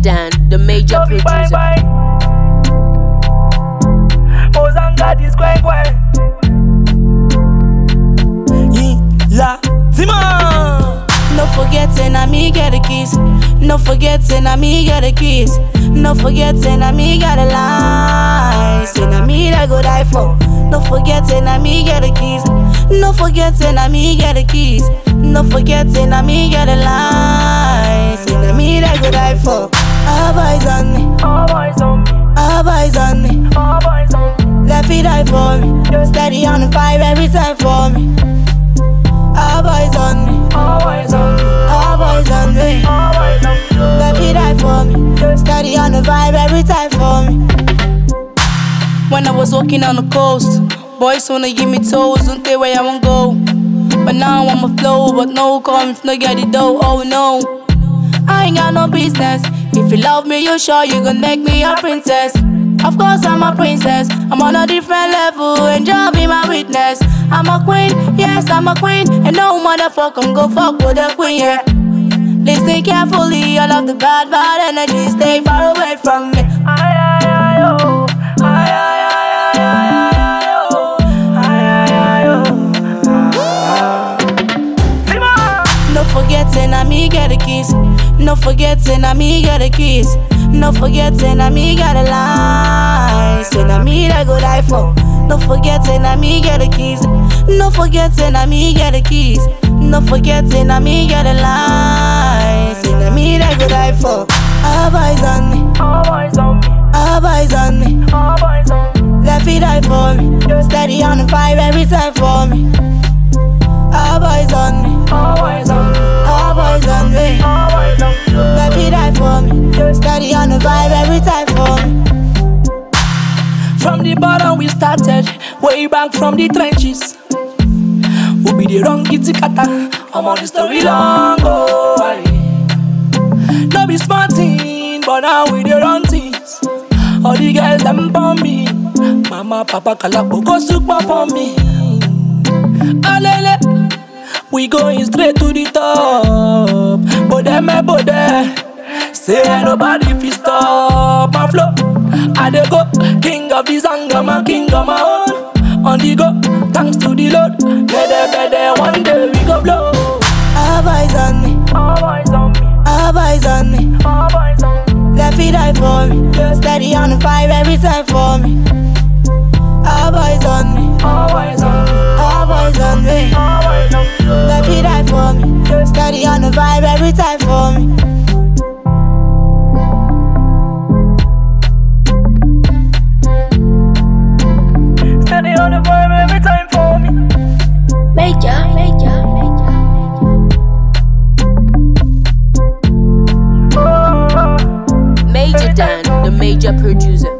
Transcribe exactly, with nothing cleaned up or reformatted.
Dan, the major producer. Mozanga this quack quack. La Tima. No forgetting I me get the keys. No forgetting I me get the keys. No forgetting I me got a lie. Say na me that go die for. No forgetting I me get the keys. No forgetting I me get the keys. No forgetting I me get a lie. Say na me that go die for. All boys on me. All boys on me. All boys on me. All boys on me. Left feet die for me. Steady on the five every time for me. All boys on me. All boys on me. All boys on me. All boys on me. Let me die for me. Steady on the vibe every time for me. When I was walking on the coast, boys wanna give me toes, don't tell where I wanna go. But now I'm a flow, but no come if no get it dough. Oh no, I ain't got no business. If you love me, you sure you gon' make me a princess. Of course I'm a princess. I'm on a different level, and you be my witness. I'm a queen, yes I'm a queen, and no motherfucker go fuck with a queen, yeah. Listen carefully, all of the bad, bad energy, stay far away from me. Ay ay ay oh, ay ay ay ay ay oh, ay ay ay oh. Tima. No forgetting I me get the keys. No forgetting I me get the keys. No forgetting I me got a lie. Say na me that go die for. No forgetting I me get the keys. No forgetting I me get the keys. No forgetting I me get a lie. Say na me that go die for. All boys on me. All boys on me. All boys on me. All boys on me. Left feet die for me. Steady on the five every time for me. All boys on me. All boys on me. All boys on me. All boys on me. Let me die for me. Steady on the vibe every time for me. From the bottom we started, way back from the trenches. We be the wrong kitty kata. I'm on the story long go. No be smart thing, but now we the wrong things. All the girls them pon me. Mama, papa, kalako go super pon me. Alele, we going straight to the top. Bode me bode. Say nobody fi stop my flow. I dey go, king of the song, I'm a king of my own. On the go, thanks to the Lord. Bede bede, one day we go blow. All boys on me. All boys on me. All boys on me. All boys on me. Left feet die for me. Steady on the five every time for me. All boys on me. All boys on me. All boys on me. All boys on me. Left feet die for me. Steady on the vibe every time for me. Steady on the vibe every time for me. Major, major, major, major. Major Dan, the major producer.